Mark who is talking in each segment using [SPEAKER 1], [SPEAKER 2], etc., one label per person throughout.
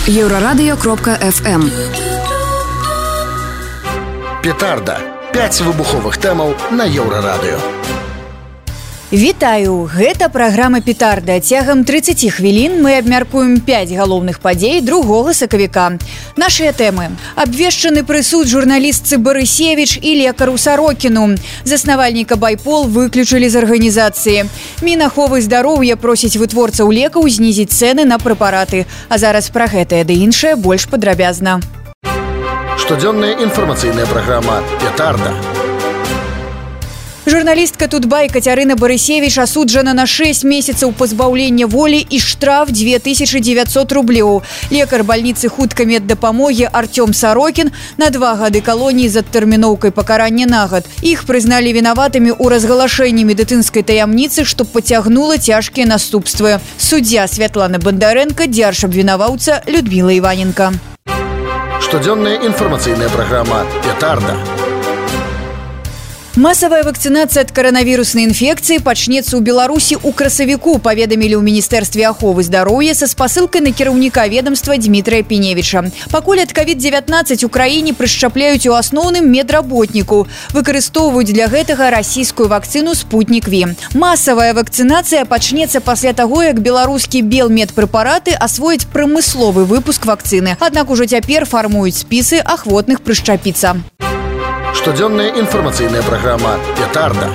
[SPEAKER 1] Еврорадио.FM.
[SPEAKER 2] Петарда. 5 выбуховых тэмаў на Еўрарадыё.
[SPEAKER 3] Вітаю! Гэта праграма «Петарда». Цягам 30 хвілін мы абмяркуем 5 галоўных падзей 2 сакавіка. Нашыя тэмы. Абвешчаны прысуд журналістцы Барысевіч і лекару Сарокіну. Заснавальніка Байпол выключылі з арганізацыі. Мінаховы здароўя просіць вытворцаў лекаў знізіць цэны на прэпараты. А зараз пра гэтае ды іншае больш падрабязна.
[SPEAKER 2] Штодзённая інфармацыйная праграма «Петарда».
[SPEAKER 3] Журналістка Тутбай Кацярына Барысевіч асуджана на 6 месяцаў пазбаўлення волі і штраф 2900 рублёў. Лекар бальніцы хуткай меддапамогі Артём Сарокін на 2 гады калоніі з адтэрміноўкай пакарання на год. Іх прызналі вінаватымі ў разгалашэнні медыцынскай таямніцы, што пацягнула цяжкія наступствы. Суддзя Святлана Бандарэнка, дзяржабвінаваўца Людміла Іваненка.
[SPEAKER 2] Штодзённая інфармацыйная праграма «Петарда».
[SPEAKER 3] Масавая вакцынацыя ад каранавіруснай інфекцыі пачнецца ў Беларусі ў красавіку, паведамілі ў Міністэрстве аховы здароўя са спасылкай на кіраўніка ведамства Дмітрыя Піневіча. Пакуль ад COVID-19 у краіне прышчапляюць у асноўным медработнікаў. Выкарыстоўваюць для гэтага расійскую вакцыну «Спутнік Ви». Масавая вакцынацыя пачнецца пасля таго, як беларускі белмедпрэпараты асвояць прамысловы выпуск вакцыны. Аднак ужо цяпер фармуюць спісы ахвотных прышчапіцца.
[SPEAKER 2] Штодзённая інфармацыйная праграма «Петарда».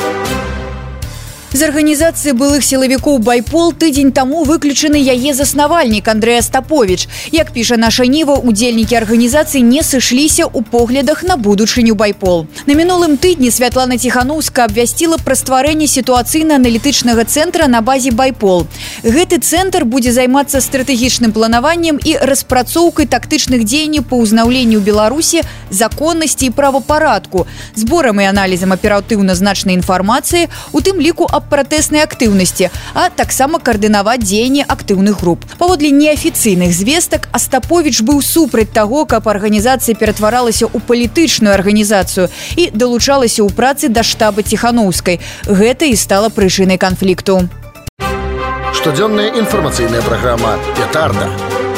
[SPEAKER 3] З арганізацыі былых сілавікоў Байпол тыдзень таму выключаны яе заснавальнік Андрэй Астаповіч. Як піша наша Ніва, удзельнікі арганізацыі не сышліся ў поглядах на будучыню Байпол. На мінулым тыдні Святлана Ціханаўская абвясціла пра стварэнне сітуацыйна-аналітычнага цэнтра на базе Байпол. Гэты цэнтр будзе займацца стратэгічным планаваннем і распрацоўкай тактычных дзеянняў па ўзнаўленню Беларусі законнасці і правапарадку, зборам і аналізам аператыўна значнай інфармацыі, у тым ліку аб пратэснай актыўнасці, а таксама каардынаваць дзеянні актыўных груп. Паводле неафіцыйных звестак, Астаповіч быў супраць таго, каб арганізацыя ператваралася ў палітычную арганізацыю і далучалася ў працы да штаба Ціханаўскай. Гэта і стала прычынай канфлікту.
[SPEAKER 2] Штодзённая інфармацыйная праграма «Петарда».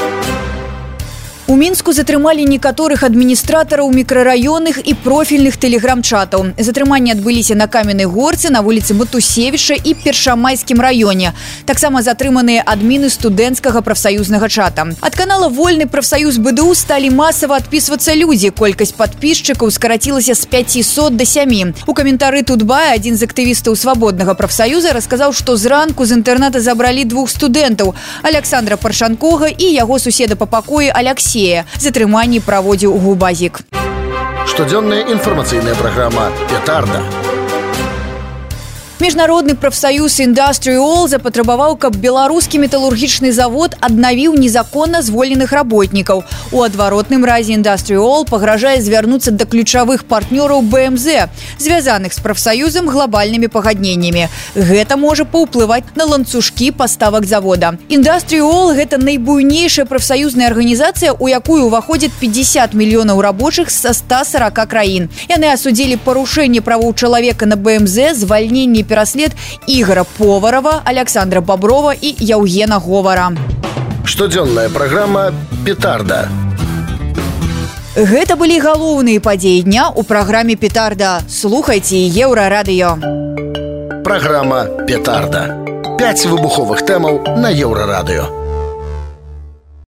[SPEAKER 3] У Мінску затрымалі некаторых адміністратараў мікрараённых і профільных тэлеграм-чатаў. Затрыманні адбыліся на Каменнай горцы, на вуліцы Матусевіча і Першамайскім раёне. Таксама затрыманыя адміны студэнцкага прафсаюзнага чата. Ад канала «Вольны прафсаюз БДУ» сталі масава адпісвацца людзі. Колькасць падпісчыкаў скарацілася з 500 да 7. У каментары Тутбай адзін з актывістаў свабоднага прафсаюза расказаў, што зранку з інтэрната забралі 2 студэнтаў – Аляксандра Паршанкога і яго суседа па пакоі Аляксея. Затрыманні праводзіў Губазік.
[SPEAKER 2] Штодзённая інфармацыйная праграма «Петарда».
[SPEAKER 3] Міжнародны прафсаюз «Індастрыол» запатрабаваў, каб беларускі металургічны завод аднавіў незаконна звольненых работнікаў. У адваротным разе «Індастрыол» пагражае звярнуцца да ключавых партнёраў БМЗ, звязаных з прафсаюзам глобальнымі пагадненнямі. Гэта можа паўплываць на ланцужкі паставак завода. «Індастрыол» – гэта найбуйнейшая прафсаюзная арганізацыя, у якую ўваходзіць 50 мільёнаў рабочых са 140 краін. Яны асудзілі парушэнне правоў чалавека на БМЗ, звальненне пераслед Ігора Поварова, Аляксандра Баброва і Яўгена Говара.
[SPEAKER 2] Штодзённая праграма «Петарда».
[SPEAKER 3] Гэта былі галоўныя падзеі дня ў праграме «Петарда». Слухайце Еўрарадыё.
[SPEAKER 2] Праграма «Петарда». 5 выбуховых тэмаў на Еўрарадыё.